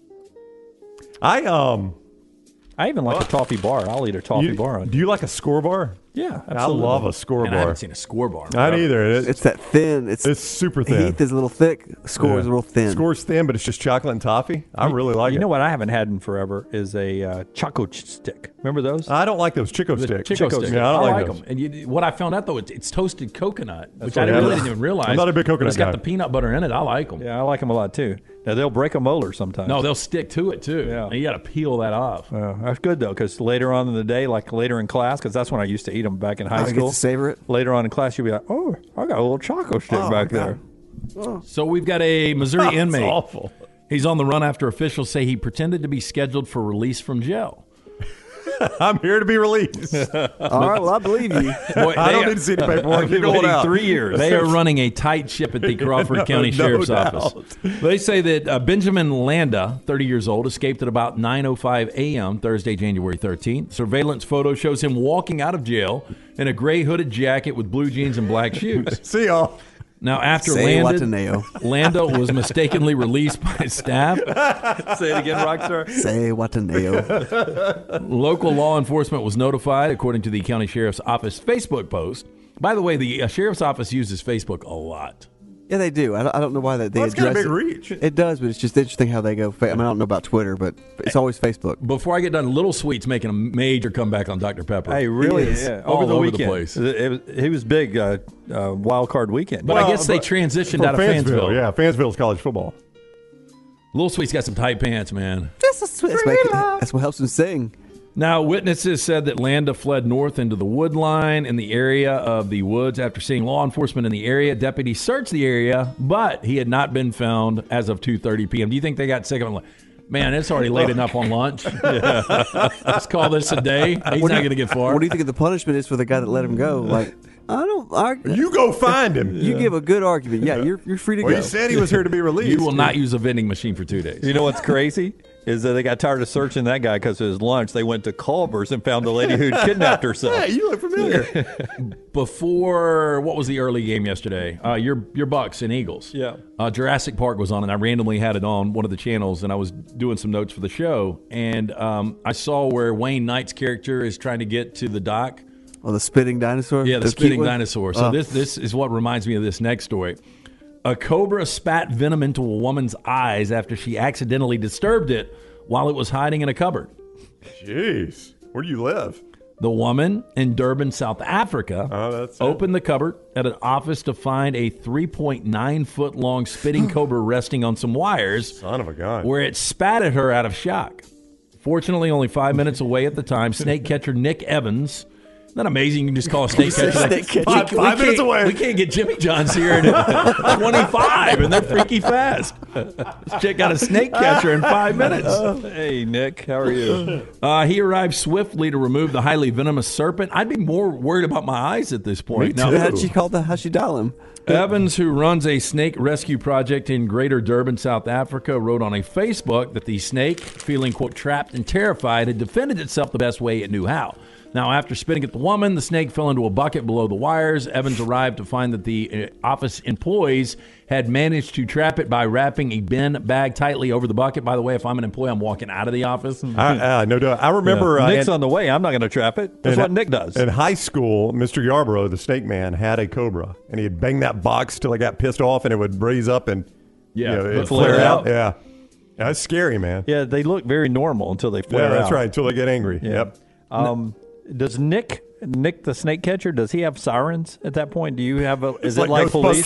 I even like a toffee bar. I'll eat a toffee bar. Do you like a score bar? Yeah, absolutely. I love a score bar. I haven't seen a score bar. Not either. It's that thin. It's super thin. Heath is a little thick. Score is a little thin. Score's thin, but it's just chocolate and toffee. I really like it. You know what I haven't had in forever is a Choco stick. Remember those? I don't like those Chico sticks. Chico sticks. Yeah, I don't like them. And what I found out, though, it's toasted coconut, which I really didn't even realize. I'm not a big coconut guy. It's got the peanut butter in it. I like them. Yeah, I like them a lot, too. Now, they'll break a molar sometimes. No, they'll stick to it, too. Yeah. And you got to peel that off. That's good, though, because later on in the day, like later in class, because that's when I used to eat them back in high school. Get to savor it. Later on in class, you'll be like, oh, I got a little Choco stick back there. So we've got a Missouri inmate. That's awful. He's on the run after officials say he pretended to be scheduled for release from jail. I'm here to be released. All right, well, I believe you. Boy, I don't need to see the paperwork. You're going out. 3 years. They are running a tight ship at the Crawford County Sheriff's Office. They say that Benjamin Landa, 30 years old, escaped at about 9:05 a.m. Thursday, January 13th. Surveillance photo shows him walking out of jail in a gray hooded jacket with blue jeans and black shoes. See y'all. Now, after Lando was mistakenly released by staff. Say it again, Rockstar. Say Wataneo. Local law enforcement was notified, according to the county sheriff's office Facebook post. By the way, the sheriff's office uses Facebook a lot. Yeah, they do. I don't know why they address it's got a big reach. It does, but it's just interesting how they go. I mean, I don't know about Twitter, but it's always Facebook. Before I get done, Little Sweet's making a major comeback on Dr. Pepper. Hey, really? Yeah. All over the place. He was big wild card weekend. But I guess they transitioned out of Fansville. Yeah, Fansville's college football. Little Sweet's got some tight pants, man. That's what helps him sing. Now, witnesses said that Landa fled north into the wood line in the area of the woods after seeing law enforcement in the area. Deputies searched the area, but he had not been found as of 2:30 p.m. Do you think they got sick of him? Man, it's already late enough on lunch. Let's call this a day. He's not going to get far. What do you think the punishment is for the guy that let him go? Like, I don't. You go find him. You give a good argument. Yeah, you're free to go. He said he was here to be released. You will not use a vending machine for 2 days. You know what's crazy? Is that they got tired of searching that guy because of his lunch. They went to Culver's and found the lady who'd kidnapped herself. Hey, you look familiar. Before, what was the early game yesterday? Your Bucks and Eagles. Yeah. Jurassic Park was on, and I randomly had it on one of the channels, and I was doing some notes for the show, and I saw where Wayne Knight's character is trying to get to the dock. Oh, the spitting dinosaur? Yeah, the spitting dinosaur. So this is what reminds me of this next story. A cobra spat venom into a woman's eyes after she accidentally disturbed it while it was hiding in a cupboard. Jeez. Where do you live? The woman in Durban, South Africa, opened the cupboard at an office to find a 3.9-foot long spitting cobra resting on some wires. Son of a gun. Where it spat at her out of shock. Fortunately, only 5 minutes away at the time, snake catcher Nick Evans. Isn't that amazing? You can just call a snake catcher. Five minutes away. We can't get Jimmy John's here at 25, and they're freaky fast. This chick got a snake catcher in 5 minutes. Hey, Nick, how are you? He arrived swiftly to remove the highly venomous serpent. I'd be more worried about my eyes at this point. Now, how'd she dial him? Evans, who runs a snake rescue project in Greater Durban, South Africa, wrote on a Facebook that the snake, feeling, quote, trapped and terrified, had defended itself the best way it knew how. Now, after spitting at the woman, the snake fell into a bucket below the wires. Evans arrived to find that the office employees had managed to trap it by wrapping a bin bag tightly over the bucket. By the way, if I'm an employee, I'm walking out of the office. No doubt. I remember Nick's on the way. I'm not going to trap it. That's what Nick does. In high school, Mr. Yarborough, the snake man, had a cobra, and he'd bang that box till it got pissed off, and it would raise up and it'd flare out. Yeah, that's scary, man. Yeah, they look very normal until they flare out. Yeah, that's right. Until they get angry. Yeah. Yep. Does Nick the snake catcher, does he have sirens at that point? Do you have is it like police?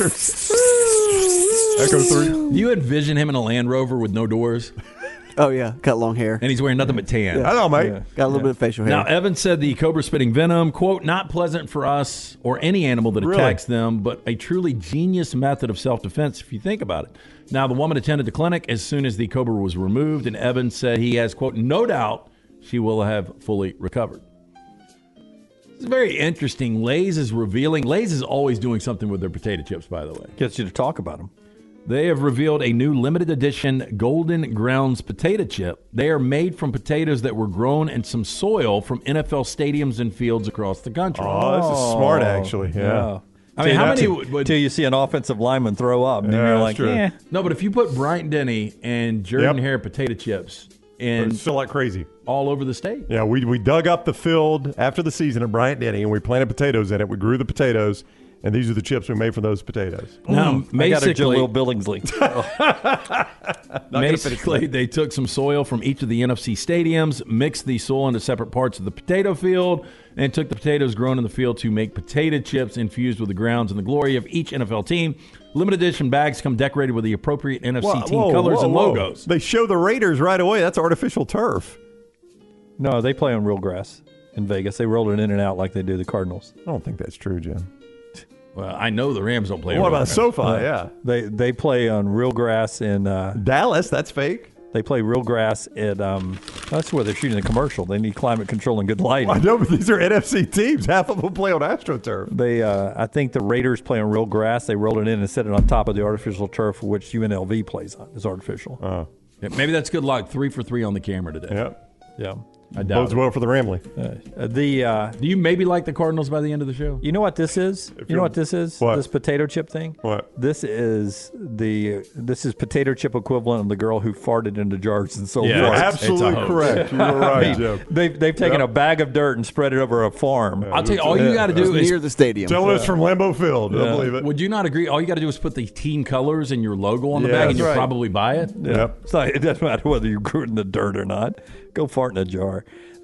Echo 3. Do you envision him in a Land Rover with no doors? Oh, yeah. Got long hair. And he's wearing nothing but tan. Yeah. I know, mate. Yeah. Got a little bit of facial hair. Now, Evans said the cobra spitting venom, quote, not pleasant for us or any animal that attacks them, but a truly genius method of self-defense if you think about it. Now, the woman attended the clinic as soon as the cobra was removed, and Evans said he has, quote, no doubt she will have fully recovered. It's very interesting. Lay's is revealing. Lay's is always doing something with their potato chips, by the way. Gets you to talk about them. They have revealed a new limited edition Golden Grounds potato chip. They are made from potatoes that were grown in some soil from NFL stadiums and fields across the country. Oh, this is smart, actually. Yeah. I mean, how many would... Till you see an offensive lineman throw up, and then you're like, yeah. No, but if you put Bryant Denny and Jordan Hare potato chips... And it's still like crazy all over the state. Yeah, we dug up the field after the season at Bryant Denny, and we planted potatoes in it. We grew the potatoes, and these are the chips we made from those potatoes. Now, I got a Jaleel Billingsley. Basically, they took some soil from each of the NFC stadiums, mixed the soil into separate parts of the potato field, and took the potatoes grown in the field to make potato chips infused with the grounds and the glory of each NFL team. Limited edition bags come decorated with the appropriate NFC team colors and logos. They show the Raiders right away. That's artificial turf. No, they play on real grass in Vegas. They roll it in and out like they do the Cardinals. I don't think that's true, Jim. Well, I know the Rams don't play on real grass. What about SoFi? Yeah. They play on real grass in Dallas. That's fake. They play real grass at that's where they're shooting the commercial. They need climate control and good lighting. I know, but these are NFC teams. Half of them play on AstroTurf. They, I think the Raiders play on real grass. They roll it in and set it on top of the artificial turf, which UNLV plays on. It's artificial. Yeah, maybe that's good luck. 3 for 3 on the camera today. Yep. Yeah. I doubt Bodes well for the Ramley. Do you maybe like the Cardinals by the end of the show? You know what this is? You know what this is? What? This potato chip thing? What? This is potato chip equivalent of the girl who farted into jars and sold drugs. Absolutely correct. You were right, Joe. They've taken a bag of dirt and spread it over a farm. I'll tell you, all you got to do is near the stadium. Tell us from Lambeau Field. I believe it. Would you not agree? All you got to do is put the team colors and your logo on the bag, and you'll probably buy it. Yep. It doesn't matter whether you grew it in the dirt or not. Go fart in a jar.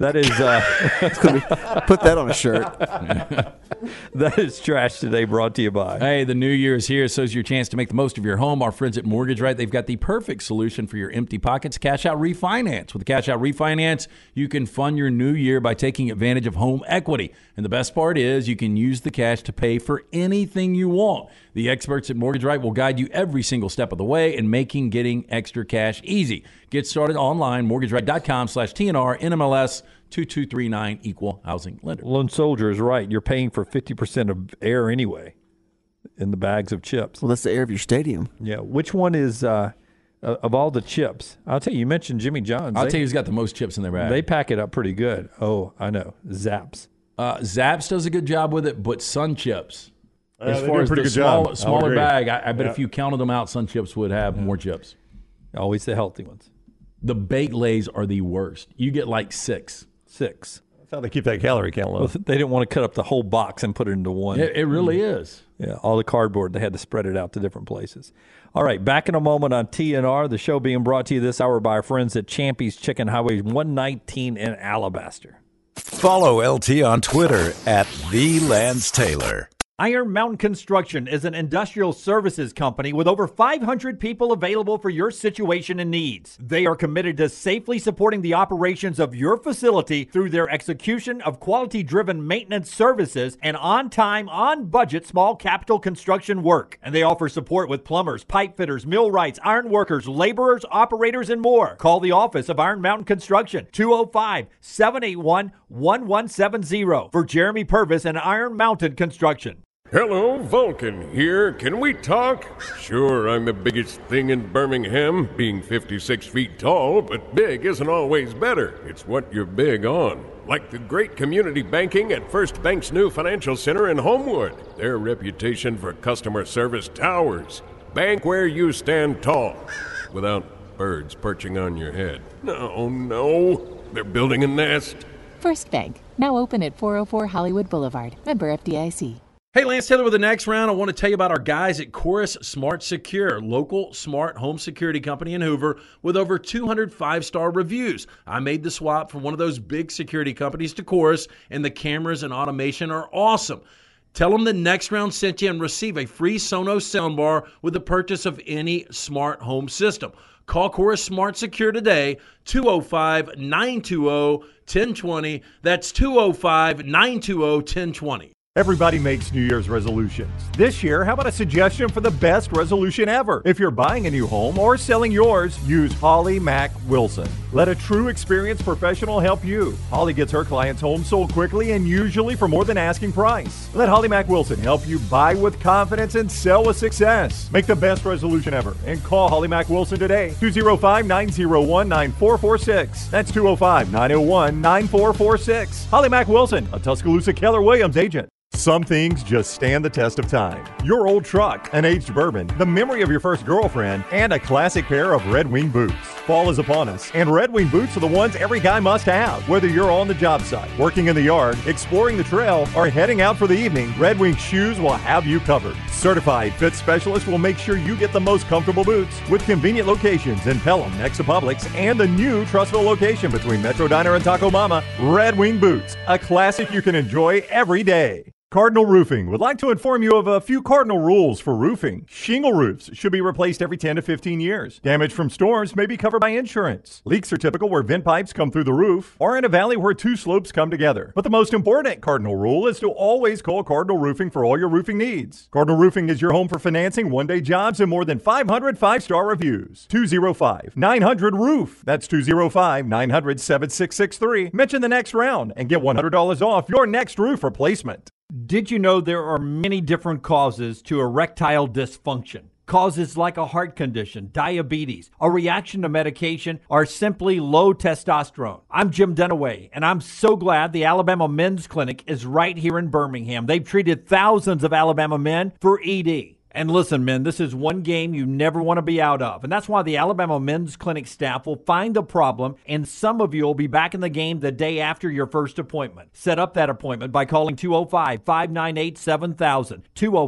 That is put that on a shirt. That is Trash Today, brought to you by. Hey, the new year is here, so is your chance to make the most of your home. Our friends at Mortgage Right, they've got the perfect solution for your empty pockets, Cash Out Refinance. With the Cash Out Refinance, you can fund your new year by taking advantage of home equity. And the best part is you can use the cash to pay for anything you want. The experts at Mortgage Right will guide you every single step of the way in making getting extra cash easy. Get started online, mortgageright.com/TNR, NMLS 2239, Equal Housing Lender. Lone Soldier is right. You're paying for 50% of air anyway in the bags of chips. Well, that's the air of your stadium. Yeah. Which one is, of all the chips? I'll tell you, you mentioned Jimmy John's. I'll tell you who's got the most chips in their bag. They pack it up pretty good. Oh, I know. Zapp's. Zapp's does a good job with it, but Sun Chips, as they far do a as pretty the good job. smaller bag, I bet if you counted them out, Sun Chips would have more chips. Always the healthy ones. The baked Lays are the worst. You get like six. That's how they keep that calorie count low. Well, they didn't want to cut up the whole box and put it into one. It really is. Yeah, all the cardboard, they had to spread it out to different places. All right, back in a moment on TNR, the show being brought to you this hour by our friends at Champy's Chicken, Highway 119 in Alabaster. Follow LT on Twitter at @TheLanceTaylor. Iron Mountain Construction is an industrial services company with over 500 people available for your situation and needs. They are committed to safely supporting the operations of your facility through their execution of quality-driven maintenance services and on-time, on-budget small capital construction work. And they offer support with plumbers, pipe fitters, millwrights, iron workers, laborers, operators, and more. Call the office of Iron Mountain Construction, 205-781-1170 for Jeremy Purvis and Iron Mountain Construction. Hello, Vulcan here. Can we talk? Sure, I'm the biggest thing in Birmingham, being 56 feet tall, but big isn't always better. It's what you're big on. Like the great community banking at First Bank's new financial center in Homewood. Their reputation for customer service towers. Bank where you stand tall, without birds perching on your head. No, they're building a nest. First Bank, now open at 404 Hollywood Boulevard. Member FDIC. Hey, Lance Taylor with the next round. I want to tell you about our guys at Chorus Smart Secure, local smart home security company in Hoover with over 200 5-star reviews. I made the swap from one of those big security companies to Chorus, and the cameras and automation are awesome. Tell them the next round sent you and receive a free Sonos soundbar with the purchase of any smart home system. Call Chorus Smart Secure today, 205-920-1020. That's 205-920-1020. Everybody makes New Year's resolutions. This year, how about a suggestion for the best resolution ever? If you're buying a new home or selling yours, use Holly Mack Wilson. Let a true experienced professional help you. Holly gets her clients' homes sold quickly and usually for more than asking price. Let Holly Mack Wilson help you buy with confidence and sell with success. Make the best resolution ever and call Holly Mack Wilson today, 205-901-9446. That's 205-901-9446. Holly Mack Wilson, a Tuscaloosa Keller Williams agent. Some things just stand the test of time. Your old truck, an aged bourbon, the memory of your first girlfriend, and a classic pair of Red Wing boots. Fall is upon us, and Red Wing boots are the ones every guy must have. Whether you're on the job site, working in the yard, exploring the trail, or heading out for the evening, Red Wing shoes will have you covered. Certified fit specialists will make sure you get the most comfortable boots with convenient locations in Pelham next to Publix and the new Trussville location between Metro Diner and Taco Mama. Red Wing boots, a classic you can enjoy every day. Cardinal Roofing would like to inform you of a few cardinal rules for roofing. Shingle roofs should be replaced every 10 to 15 years. Damage from storms may be covered by insurance. Leaks are typical where vent pipes come through the roof or in a valley where two slopes come together. But the most important cardinal rule is to always call Cardinal Roofing for all your roofing needs. Cardinal Roofing is your home for financing, one-day jobs, and more than 500 5-star reviews. 205-900-ROOF. That's 205-900-7663. Mention the next round and get $100 off your next roof replacement. Did you know there are many different causes to erectile dysfunction? Causes like a heart condition, diabetes, a reaction to medication, or simply low testosterone. I'm Jim Dunaway, and I'm so glad the Alabama Men's Clinic is right here in Birmingham. They've treated thousands of Alabama men for ED. And listen, men, this is one game you never want to be out of. And that's why the Alabama Men's Clinic staff will find the problem, and some of you will be back in the game the day after your first appointment. Set up that appointment by calling 205-598-7000,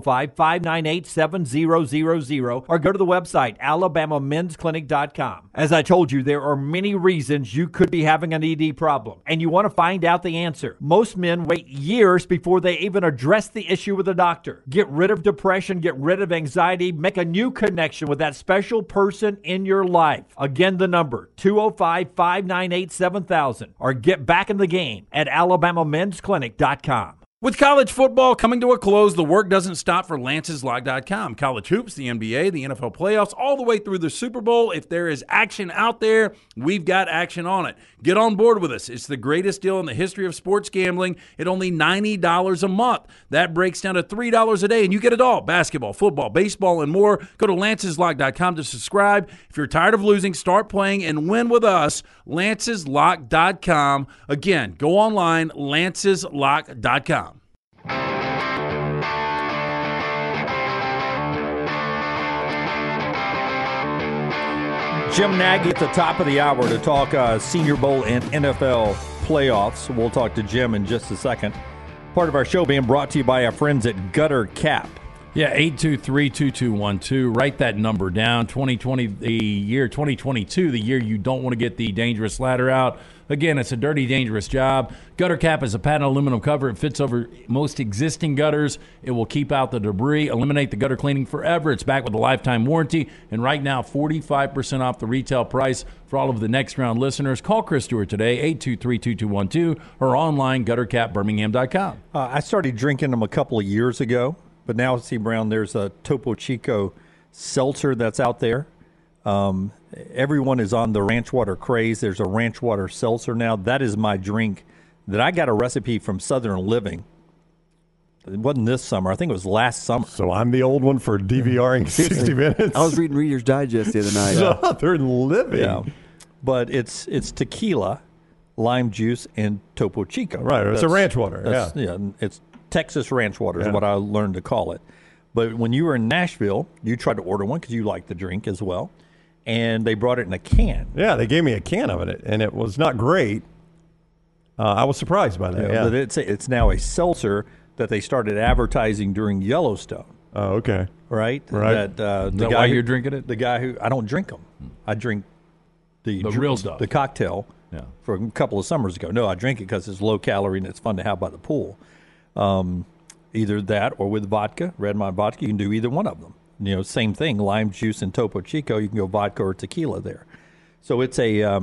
205-598-7000, or go to the website, alabamamensclinic.com. As I told you, there are many reasons you could be having an ED problem, and you want to find out the answer. Most men wait years before they even address the issue with a doctor. Get rid of depression, get rid of anxiety, make a new connection with that special person in your life. Again, the number, 205-598-7000, or get back in the game at alabamamensclinic.com. With college football coming to a close, the work doesn't stop for Lance'sLock.com. College hoops, the NBA, the NFL playoffs, all the way through the Super Bowl. If there is action out there, we've got action on it. Get on board with us. It's the greatest deal in the history of sports gambling at only $90 a month. That breaks down to $3 a day, and you get it all. Basketball, football, baseball, and more. Go to Lance'sLock.com to subscribe. If you're tired of losing, start playing and win with us. Lance'sLock.com. Again, go online, Lance'sLock.com. Jim Nagy at the top of the hour to talk Senior Bowl and NFL playoffs. We'll talk to Jim in just a second. Part of our show being brought to you by our friends at Gutter Cap. Yeah, 823-2212. Write that number down. 2020, the year 2022, the year you don't want to get the dangerous ladder out. Again, it's a dirty, dangerous job. Gutter Cap is a patent aluminum cover. It fits over most existing gutters. It will keep out the debris, eliminate the gutter cleaning forever. It's back with a lifetime warranty. And right now, 45% off the retail price for all of the next round listeners. Call Chris Stewart today, 823-2212, or online, guttercapbirmingham.com. I started drinking them a couple of years ago, but now, see, Brown, there's a Topo Chico seltzer that's out there. Everyone is on the ranch water craze. There's a ranch water seltzer now. That is my drink that I got a recipe from Southern Living. It wasn't this summer. I think it was last summer. So I'm the old one for DVRing 60 Minutes. I was reading Reader's Digest the other night. Southern Living. Yeah. But it's tequila, lime juice, and Topo Chico. Right. It's a ranch water. Yeah. It's Texas ranch water is what I learned to call it. But when you were in Nashville, you tried to order one because you like the drink as well. And they brought it in a can. Yeah, they gave me a can of it, and it was not great. I was surprised by that. But it's now a seltzer that they started advertising during Yellowstone. Oh, okay. Right? Is that why you're drinking it? The guy who, I don't drink them. I drink the real stuff. The cocktail for a couple of summers ago. No, I drink it because it's low calorie and it's fun to have by the pool. Either that or with vodka, red wine vodka. You can do either one of them. Same thing, lime juice and Topo Chico. You can go vodka or tequila there. So it's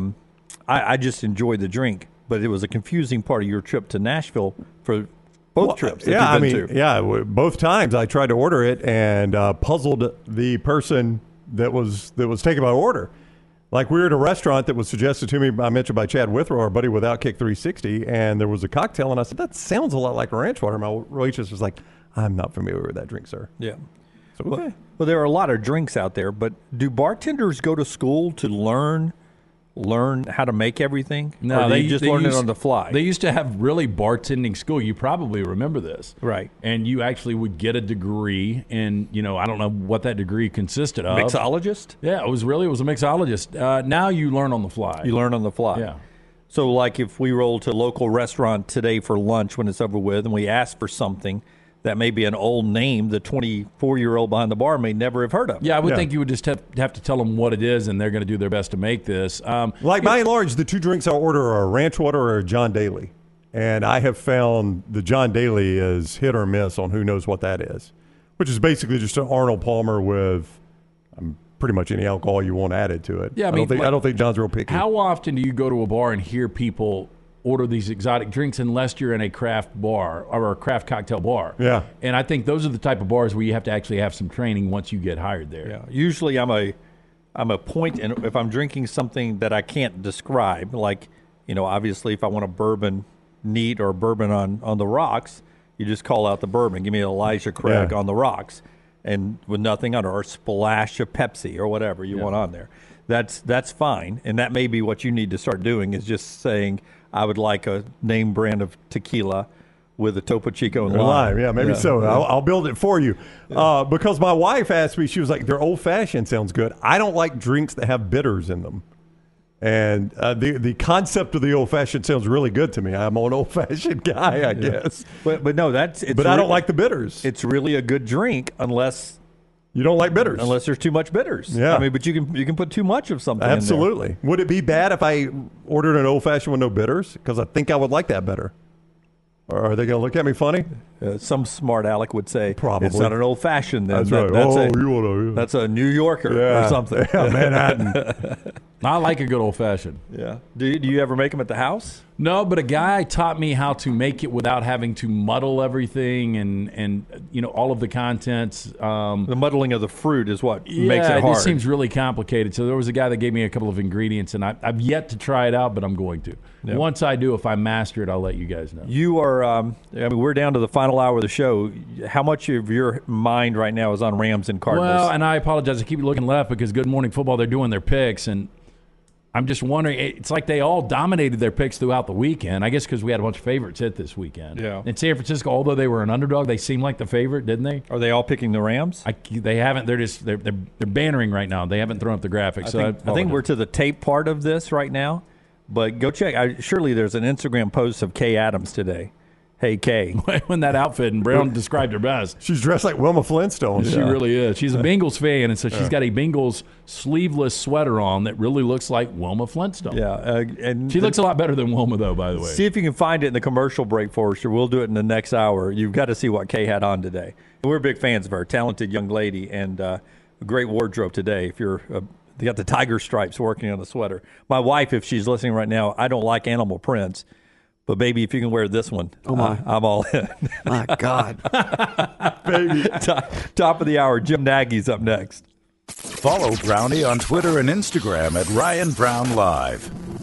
I just enjoy the drink, but it was a confusing part of your trip to Nashville for both trips. Both times I tried to order it and puzzled the person that was taking my order. Like, we were at a restaurant that was suggested to me, I mentioned by Chad Withrow, our buddy with Outkick 360, and there was a cocktail, and I said, that sounds a lot like ranch water. My waitress was like, I'm not familiar with that drink, sir. Yeah. So, okay. Well, there are a lot of drinks out there, but do bartenders go to school to learn how to make everything? No, or they just learn it on the fly. They used to have really bartending school. You probably remember this. Right. And you actually would get a degree, and, I don't know what that degree consisted of. Mixologist? Yeah, it was a mixologist. Now you learn on the fly. You learn on the fly. Yeah. So, like, if we roll to a local restaurant today for lunch when it's over with, and we ask for something that may be an old name the 24-year-old behind the bar may never have heard of. Yeah, I would think you would just have to tell them what it is, and they're going to do their best to make this. By and large, the two drinks I'll order are ranch water or John Daly. And I have found the John Daly is hit or miss on who knows what that is, which is basically just an Arnold Palmer with pretty much any alcohol you want added to it. Yeah, I don't think John's real picky. How often do you go to a bar and hear people order these exotic drinks unless you're in a craft bar or a craft cocktail bar? Yeah. And I think those are the type of bars where you have to actually have some training once you get hired there. Yeah. Usually I'm a point, and if I'm drinking something that I can't describe, like, obviously if I want a bourbon neat or bourbon on the rocks, you just call out the bourbon. Give me an Elijah Craig on the rocks, and with nothing under, or a splash of Pepsi or whatever you want on there. That's fine, and that may be what you need to start doing, is just saying, I would like a name brand of tequila with the Topo Chico and lime. Yeah, maybe so. I'll build it for you. Because my wife asked me, she was like, their old-fashioned sounds good. I don't like drinks that have bitters in them. And the concept of the old-fashioned sounds really good to me. I'm an old-fashioned guy, I guess. But no, I don't like the bitters. It's really a good drink unless you don't like bitters. Unless there's too much bitters. Yeah. I mean, but you can put too much of something Absolutely. in there. Would it be bad if I ordered an old-fashioned with no bitters? Because I think I would like that better. Or are they going to look at me funny? Some smart aleck would say, probably. It's not an old-fashioned. Then. That's right. That's a New Yorker or something. Yeah, Manhattan. I like a good old-fashioned. Yeah. Do you ever make them at the house? No, but a guy taught me how to make it without having to muddle everything and all of the contents. The muddling of the fruit is what makes it hard. It just seems really complicated. So there was a guy that gave me a couple of ingredients, and I've yet to try it out, but I'm going to. Yep. Once I do, if I master it, I'll let you guys know. You are, we're down to the final hour of the show. How much of your mind right now is on Rams and Cardinals? Well, and I apologize. I keep looking left because Good Morning Football, they're doing their picks, and I'm just wondering, it's like they all dominated their picks throughout the weekend. I guess because we had a bunch of favorites hit this weekend. Yeah. In San Francisco, although they were an underdog, they seemed like the favorite, didn't they? Are they all picking the Rams? They haven't. They're bannering right now. They haven't thrown up the graphics. I think we're to the tape part of this right now. But go check. Surely there's an Instagram post of Kay Adams today. Hey, Kay. When that outfit, and Brown described her best. She's dressed like Wilma Flintstone. She really is. She's a Bengals fan, and so she's got a Bengals sleeveless sweater on that really looks like Wilma Flintstone. Yeah. And she looks a lot better than Wilma, though, by the way. See if you can find it in the commercial break for us, or we'll do it in the next hour. You've got to see what Kay had on today. We're big fans of her, talented young lady, and a great wardrobe today. If you're they got the tiger stripes working on the sweater. My wife, if she's listening right now, I don't like animal prints. But, baby, if you can wear this one, I'm all in. My God. Baby. Top of the hour. Jim Nagy's up next. Follow Brownie on Twitter and Instagram at Ryan Brown Live.